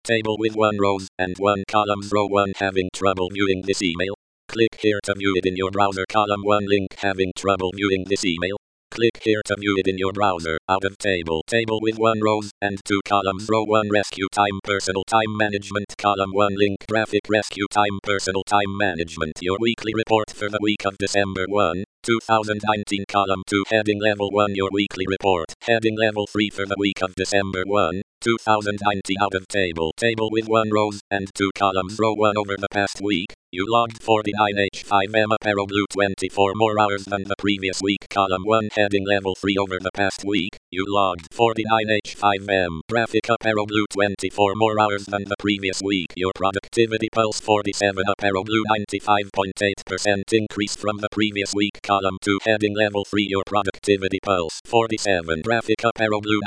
Table with 1 rows and 1 columns. Row 1 having trouble viewing this email? Click here to view it in your browser. Column 1 link having trouble viewing this email? Click here to view it in your browser. Out of table. Table with 1 rows and 2 columns. Row 1 rescue time personal time management. Column 1 link graphic rescue time personal time management. Your weekly report for the week of December 1, 2019. Column 2 heading level 1 your weekly report. Heading level 3 for the week of December 1, 2019. Out of table. Table with 1 rows and 2 columns. Row 1 over the past week. You logged 49H5M Apero Blue 24 more hours than the previous week. Column 1 heading level 3 over the past week. You logged 49H5M Graphic Apero Blue 24 more hours than the previous week. Your productivity pulse 47 Apero Blue 95.8% increase from the previous week. Column 2 heading level 3 your productivity pulse 47 Graphic Apero Blue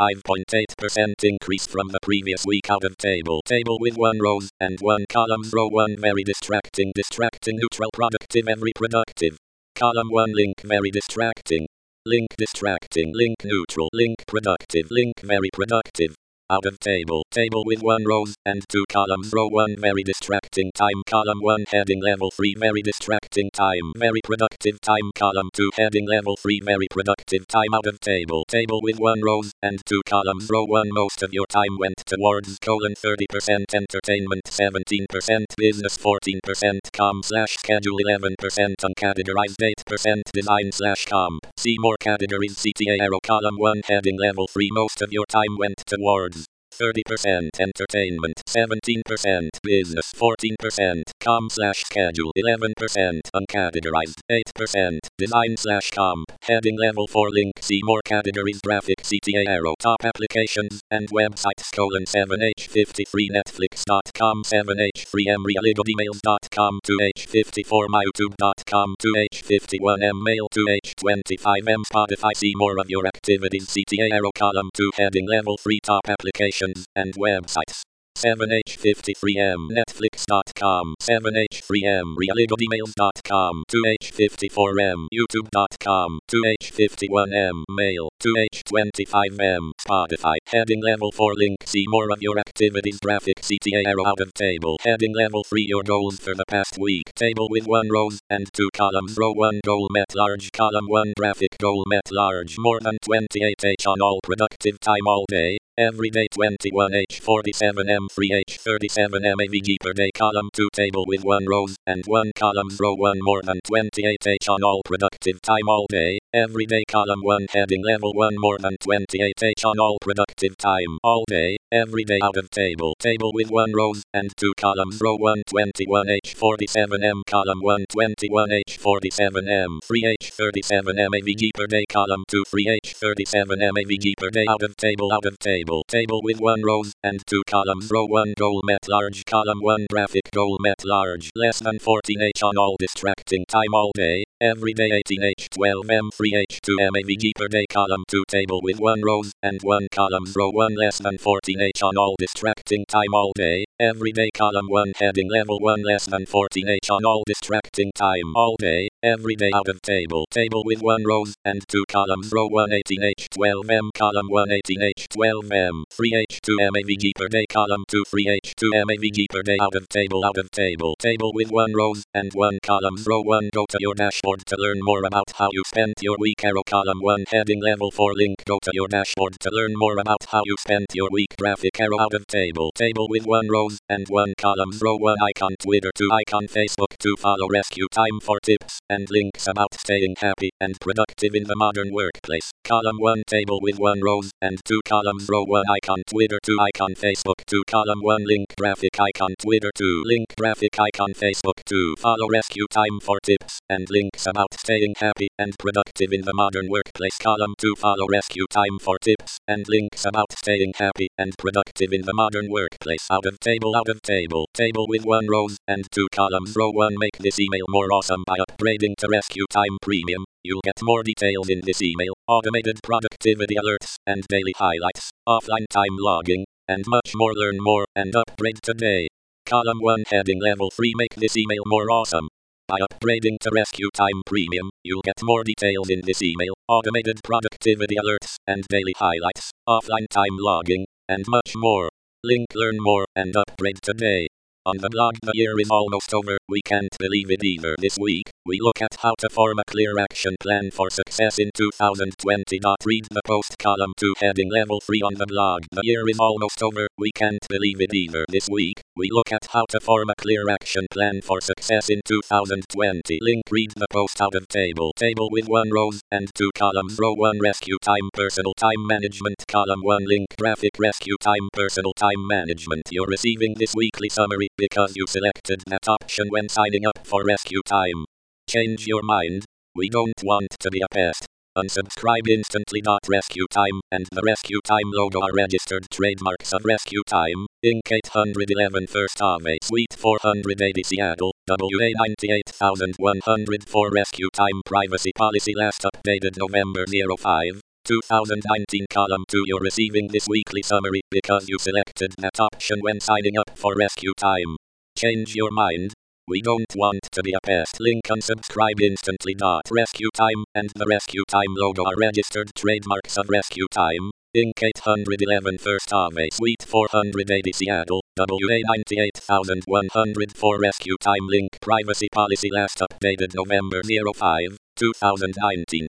95.8% increase from the previous week. Out of table. Table with 1 rows and 1 columns. Row 1 very distracting neutral productive every productive. Column 1 link very distracting. Link distracting link neutral link productive link very productive. Out of table. Table with 1 rows and 2 columns. Row 1 very distracting time. Column 1 heading level 3 very distracting time. Very productive time. Column 2 heading level 3 very productive time. Out of table. Table with 1 rows and 2 columns. Row 1 most of your time went towards 30% entertainment 17% business 14% com/schedule 11% uncategorized 8% design /comp. See more categories CTA arrow. Column 1 heading level 3 most of your time went towards 30% entertainment, 17% business, 14% com/schedule, 11% uncategorized, 8% design/comp. Heading level 4 link. See more categories graphic CTA arrow. Top applications and websites 7h53 netflix.com 7h3m realigemails.com 2h54 myyoutube.com 2h51m mail 2h25m Spotify. See more of your activities CTA arrow. Column 2 heading level 3 top applications and websites 7h53m netflix.com 7h3m realigemails.com 2h54m youtube.com 2h51m mail 2h25m Spotify. Heading level 4 link. See more of your activities graphic CTA arrow. Out of table. Heading level 3 your goals for the past week. Table with 1 rows and 2 columns. Row 1 goal met large. Column 1 graphic goal met large more than 28h on all productive time all day. Every day 21h 47m 3h 37m AVG per day. Column 2 table with 1 rows and 1 columns. Row 1 more than 28h on all productive time all day. Every day. Column 1 heading level 1 more than 28h on all productive time all day. Every day. Out of table. Table with 1 rows and 2 columns. Row 1 21h 47m. Column 1 21h 47m 3h 37m AVG per day. Column 2 3h 37m AVG per day. Out of table. Out of table. Table with 1 rows and 2 columns. Row 1 goal met large. Column 1 graphic goal met large less than 14h on all distracting time all day. Every day 18h 12m 3h 2m AVG per day. Column 2 table with 1 rows and 1 columns. Row 1 less than 14h on all distracting time all day. Every day. Column 1 heading level 1 less than 14h on all distracting time all day. Every day. Out of table. Table with 1 rows and 2 columns. Row 1 18h 12m. Column 1 18h 12m 3h 2m AVG per day. Column 2 3h 2m AVG per day. Out of table. Out of table. Table with 1 rows and 1 columns. Row 1 go to your dashboard to learn more about how you spent your week arrow. Column 1 heading level 4 link. Go to your dashboard to learn more about how you spent your week graphic arrow. Out of table. Table with 1 rows and 1 columns. Row 1 icon Twitter 2 icon Facebook 2 follow rescue time for tips and links about staying happy and productive in the modern workplace. Column 1 table with 1 rows and 2 columns. Row 1 icon Twitter 2 icon Facebook 2 column 1 link graphic icon Twitter 2 link graphic icon Facebook 2 follow rescue time for tips and links about staying happy and productive in the modern workplace. Column 2 follow rescue time for tips and links about staying happy and productive in the modern workplace. Out of table. Out of table. Table with 1 rows and 2 columns. Row 1 make this email more awesome by upgrading to Rescue Time Premium. You'll get more details in this email, automated productivity alerts and daily highlights, offline time logging, and much more. Learn more and upgrade today. Column 1 heading level 3 make this email more awesome. By upgrading to Rescue Time Premium, you'll get more details in this email, automated productivity alerts and daily highlights, offline time logging, and much more. Link learn more and upgrade today. On the blog, the year is almost over, we can't believe it either. This week, we look at how to form a clear action plan for success in 2020. Read the post column 2 heading level 3 on the blog. The year is almost over, we can't believe it either. This week, we look at how to form a clear action plan for success in 2020. Link read the post out of table. Table with 1 rows and 2 columns. Row 1 rescue time personal time management. Column 1 link graphic rescue time personal time management. You're receiving this weekly summary because you selected that option when signing up for rescue time. Change your mind. We don't want to be a pest. Unsubscribe instantly. Rescue time and the rescue time logo are registered trademarks of rescue time. Inc. 811 First Ave Suite 480 Seattle, WA 98104 Rescue time privacy policy last updated November 05, 2019. Column 2 You're receiving this weekly summary because you selected that option when signing up for rescue time. Change your mind. We don't want to be a pest. Link unsubscribe instantly. Rescue time and the rescue time logo are registered trademarks of rescue time. Inc. 811 First Ave Suite 480 Seattle, WA 98104 Rescue time link privacy policy last updated November 05, 2019.